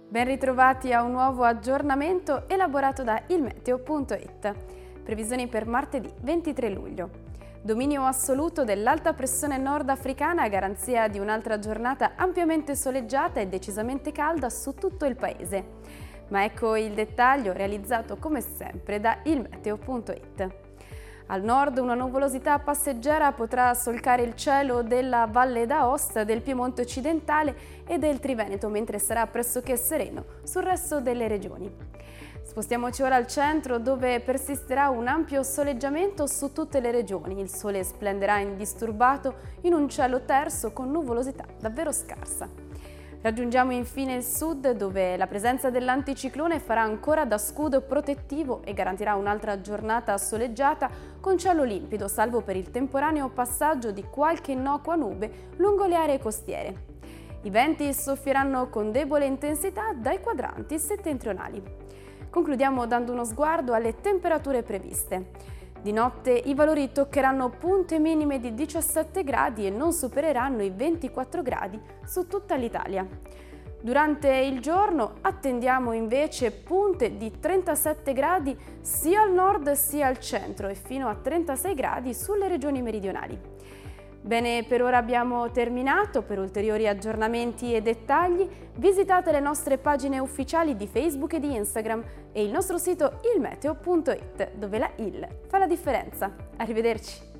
Ben ritrovati a un nuovo aggiornamento elaborato da ilmeteo.it. Previsioni per martedì 23 luglio. Dominio assoluto dell'alta pressione nordafricana a garanzia di un'altra giornata ampiamente soleggiata e decisamente calda su tutto il paese. Ma ecco il dettaglio realizzato come sempre da ilmeteo.it. Al nord una nuvolosità passeggera potrà solcare il cielo della Valle d'Aosta, del Piemonte occidentale e del Triveneto, mentre sarà pressoché sereno sul resto delle regioni. Spostiamoci ora al centro, dove persisterà un ampio soleggiamento su tutte le regioni. Il sole splenderà indisturbato in un cielo terso con nuvolosità davvero scarsa. Raggiungiamo infine il sud, dove la presenza dell'anticiclone farà ancora da scudo protettivo e garantirà un'altra giornata soleggiata con cielo limpido, salvo per il temporaneo passaggio di qualche innocua nube lungo le aree costiere. I venti soffieranno con debole intensità dai quadranti settentrionali. Concludiamo dando uno sguardo alle temperature previste. Di notte i valori toccheranno punte minime di 17 gradi e non supereranno i 24 gradi su tutta l'Italia. Durante il giorno attendiamo invece punte di 37 gradi sia al nord sia al centro e fino a 36 gradi sulle regioni meridionali. Bene, per ora abbiamo terminato. Per ulteriori aggiornamenti e dettagli visitate le nostre pagine ufficiali di Facebook e di Instagram e il nostro sito ilmeteo.it, dove la IL fa la differenza. Arrivederci!